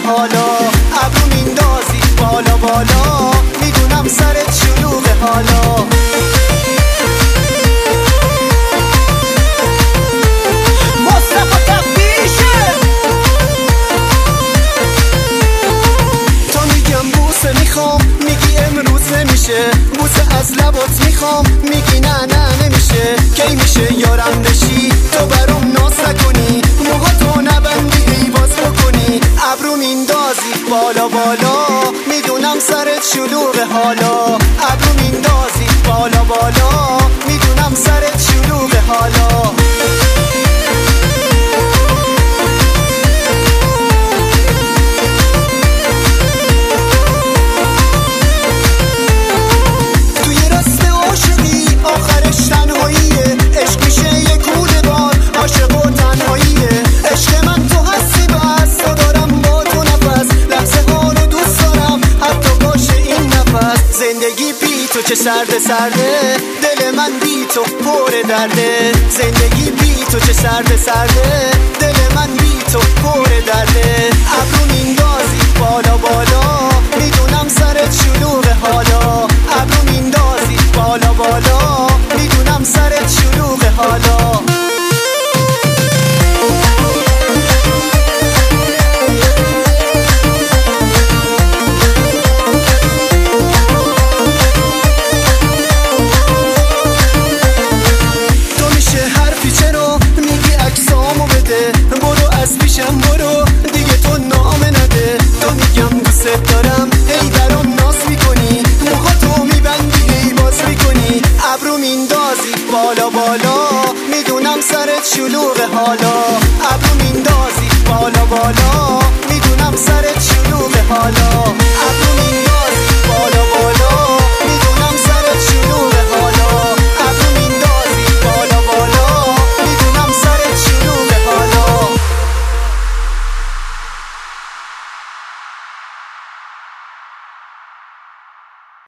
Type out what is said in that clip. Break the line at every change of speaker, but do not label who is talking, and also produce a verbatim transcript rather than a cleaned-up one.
حالا ابرو میندازی بالا بالا میدونم سرت شلوغه حالا مصطفی تفتیشه تا میگم بوسه میخوام میگی امروز نمیشه بوسه از لبات میخوام میگی نه نه نمیشه کی میشه یارم بشی تو برام ناز نکنی موهاتو نبندی ای باز بکنی ابرو میندازی بالا بالا میدونم سرت شلوغه حالا ابرو میندازی بالا بالا میدونم سرت شلوغه حالا توی رست عاشقی آخرش تنهاییه عشق میشه یه کوله بار عاشق و تنهاییه عشق من تو هستی بس تو دارم با تو نفس لحظه ها رو دوست دارم حتی باشه این نفس زندگی بی تو چه سرده سرده دل من بی تو پر درده زندگی بی تو چه سرده سرده دل من بی تو پر درده ابرو میندازی بالا بالا میدونم سرت شلوغه حالا ابرو میندازی بالا بالا میدونم سرت شلوغه حالا تو میشه حرفی چرا میگی عکسامو بده برو از پیشم برو دیگه تو نامه نده تو میگم دوست دارم هی برام ناز میکنی موهاتو میبندی هی باز میکنی ابرو میندازی بالا بالا میدونم سرت شلوغه حالا ابرو میندازی بالا بالا میدونم سرت شلوغه حالا